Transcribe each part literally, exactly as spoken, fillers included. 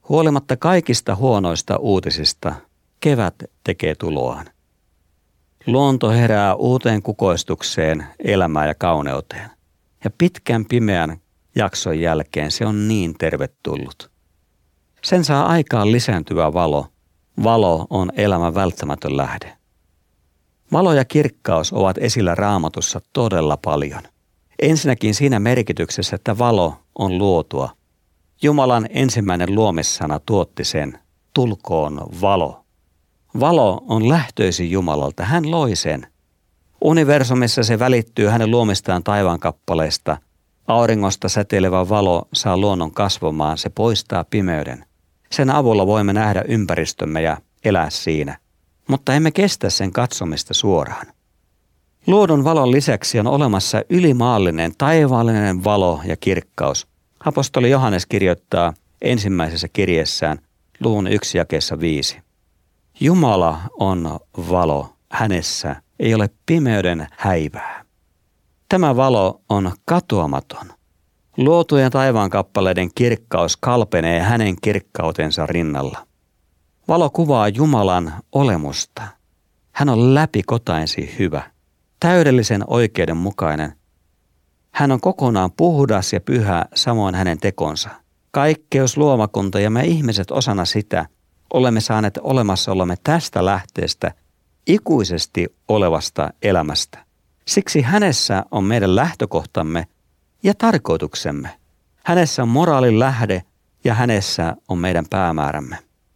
Huolimatta kaikista huonoista uutisista, kevät tekee tuloaan. Luonto herää uuteen kukoistukseen, elämään ja kauneuteen. Ja pitkän pimeän jakson jälkeen se on niin tervetullut. Sen saa aikaan lisääntyvä valo. Valo on elämän välttämätön lähde. Valo ja kirkkaus ovat esillä Raamatussa todella paljon. Ensinnäkin siinä merkityksessä, että valo on luotua. Jumalan ensimmäinen luomissana tuotti sen, tulkoon valo. Valo on lähtöisin Jumalalta, hän loi sen. Universumissa se välittyy hänen luomistaan taivaankappaleista. Auringosta säteilevä valo saa luonnon kasvamaan, se poistaa pimeyden. Sen avulla voimme nähdä ympäristömme ja elää siinä, mutta emme kestä sen katsomista suoraan. Luodun valon lisäksi on olemassa ylimaallinen, taivaallinen valo ja kirkkaus. Apostoli Johannes kirjoittaa ensimmäisessä kirjeessään luvun yksi jakeessa viisi. Jumala on valo, hänessä ei ole pimeyden häivää. Tämä valo on katoamaton. Luotujen taivaankappaleiden kirkkaus kalpenee hänen kirkkautensa rinnalla. Valo kuvaa Jumalan olemusta. Hän on läpikotaisin hyvä, täydellisen oikeudenmukainen. Hän on kokonaan puhdas ja pyhä, samoin hänen tekonsa. Kaikkeus, luomakunta ja me ihmiset osana sitä olemme saaneet olemassaolomme tästä lähteestä ikuisesti olevasta elämästä. Siksi hänessä on meidän lähtökohtamme ja tarkoituksemme. Hänessä on moraalin lähde ja hänessä on meidän päämäärämme.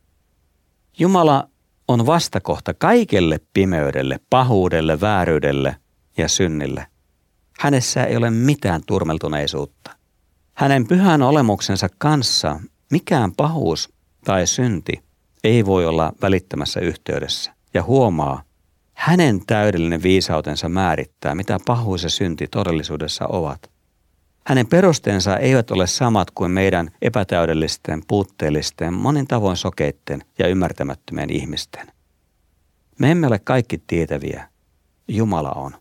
Jumala on vastakohta kaikelle pimeydelle, pahuudelle, vääryydelle ja synnille. Hänessä ei ole mitään turmeltuneisuutta. Hänen pyhän olemuksensa kanssa mikään pahuus tai synti ei voi olla välittämässä yhteydessä. Ja huomaa, hänen täydellinen viisautensa määrittää, mitä pahuus ja synti todellisuudessa ovat. Hänen perusteensa eivät ole samat kuin meidän epätäydellisten, puutteellisten, monin tavoin sokeitten ja ymmärtämättömien ihmisten. Me emme ole kaikki tietäviä. Jumala on.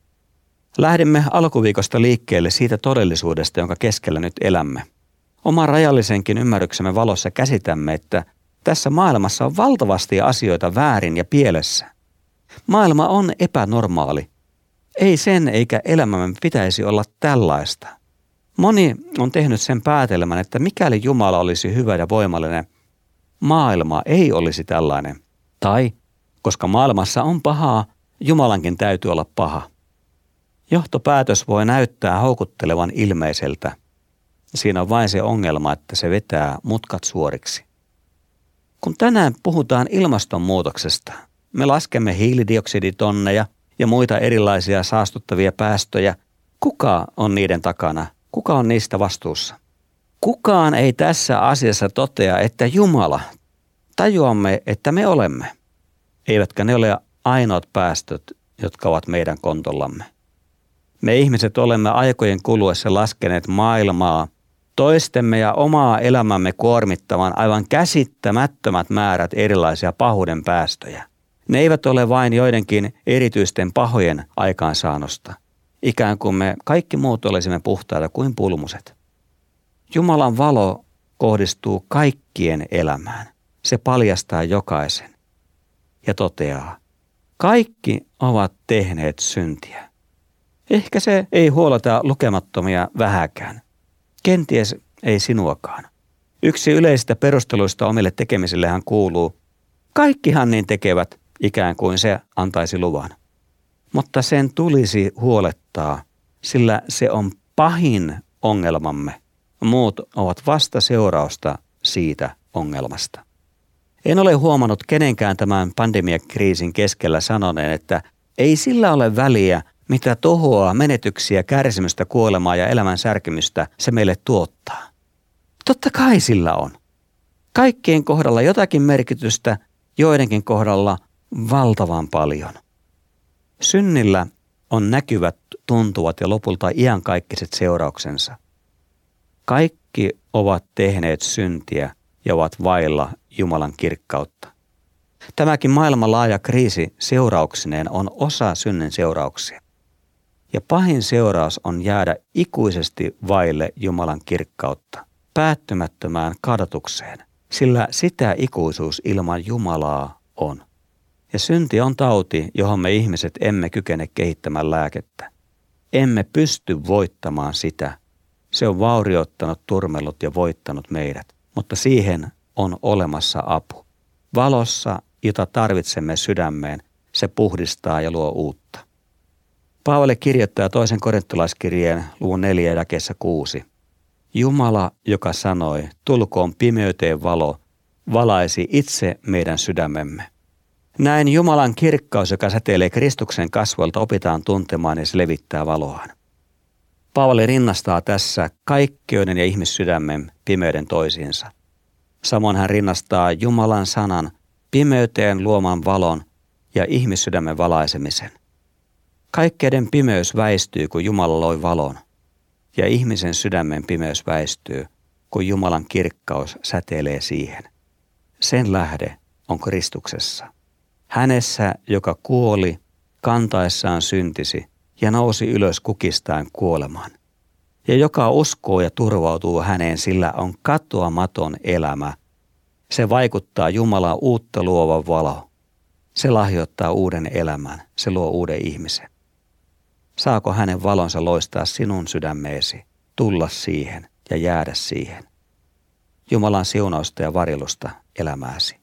Lähdemme alkuviikosta liikkeelle siitä todellisuudesta, jonka keskellä nyt elämme. Oman rajallisenkin ymmärryksemme valossa käsitämme, että tässä maailmassa on valtavasti asioita väärin ja pielessä. Maailma on epänormaali. Ei sen eikä elämämme pitäisi olla tällaista. Moni on tehnyt sen päätelmän, että mikäli Jumala olisi hyvä ja voimallinen, maailma ei olisi tällainen. Tai, koska maailmassa on pahaa, Jumalankin täytyy olla paha. Johtopäätös voi näyttää houkuttelevan ilmeiseltä. Siinä on vain se ongelma, että se vetää mutkat suoriksi. Kun tänään puhutaan ilmastonmuutoksesta, me laskemme hiilidioksiditonneja ja muita erilaisia saastuttavia päästöjä. Kuka on niiden takana? Kuka on niistä vastuussa? Kukaan ei tässä asiassa totea, että Jumala, tajuamme, että me olemme. Eivätkä ne ole ainoat päästöt, jotka ovat meidän kontollamme. Me ihmiset olemme aikojen kuluessa laskeneet maailmaa, toistemme ja omaa elämämme kuormittavan aivan käsittämättömät määrät erilaisia pahuuden päästöjä. Ne eivät ole vain joidenkin erityisten pahojen aikaansaannosta. Ikään kuin me kaikki muut olisimme puhtaita kuin pulmuset. Jumalan valo kohdistuu kaikkien elämään. Se paljastaa jokaisen ja toteaa, kaikki ovat tehneet syntiä. Ehkä se ei huoleta lukemattomia vähäkään. Kenties ei sinuakaan. Yksi yleisistä perusteluista omille tekemisillehän kuuluu, kaikkihan niin tekevät, ikään kuin se antaisi luvan. Mutta sen tulisi huolettaa, sillä se on pahin ongelmamme. Muut ovat vasta seurausta siitä ongelmasta. En ole huomannut kenenkään tämän pandemiakriisin keskellä sanoneen, että ei sillä ole väliä, mitä tuhoa, menetyksiä, kärsimystä, kuolemaa ja elämän särkymystä se meille tuottaa. Totta kai sillä on. Kaikkien kohdalla jotakin merkitystä, joidenkin kohdalla valtavan paljon. Synnillä on näkyvät, tuntuvat ja lopulta iankaikkiset seurauksensa. Kaikki ovat tehneet syntiä ja ovat vailla Jumalan kirkkautta. Tämäkin maailman laaja kriisi seurauksineen on osa synnin seurauksia. Ja pahin seuraus on jäädä ikuisesti vaille Jumalan kirkkautta, päättymättömään kadotukseen, sillä sitä ikuisuus ilman Jumalaa on. Ja synti on tauti, johon me ihmiset emme kykene kehittämään lääkettä. Emme pysty voittamaan sitä. Se on vaurioittanut, turmellut ja voittanut meidät, mutta siihen on olemassa apu. Valossa, jota tarvitsemme sydämeen, se puhdistaa ja luo uutta. Paavali kirjoittaa toisen korintolaiskirjeen luvun neljä jakeessa kuusi. Jumala, joka sanoi, tulkoon pimeyteen valo, valaisi itse meidän sydämemme. Näin Jumalan kirkkaus, joka säteilee Kristuksen kasvoilta, opitaan tuntemaan ja se levittää valoaan. Paavali rinnastaa tässä kaikkeuden ja ihmissydämen pimeyden toisiinsa. Samoin hän rinnastaa Jumalan sanan pimeyteen luoman valon ja ihmissydämen valaisemisen. Kaikkeuden pimeys väistyy, kun Jumala loi valon, ja ihmisen sydämen pimeys väistyy, kun Jumalan kirkkaus säteilee siihen. Sen lähde on Kristuksessa. Hänessä, joka kuoli kantaessaan syntisi ja nousi ylös kukistaen kuolemaan. Ja joka uskoo ja turvautuu häneen, sillä on katoamaton elämä. Se vaikuttaa Jumalan uutta luova valo. Se lahjoittaa uuden elämän, se luo uuden ihmisen. Saako hänen valonsa loistaa sinun sydämeesi, tulla siihen ja jäädä siihen? Jumalan siunausta ja varjelusta elämääsi.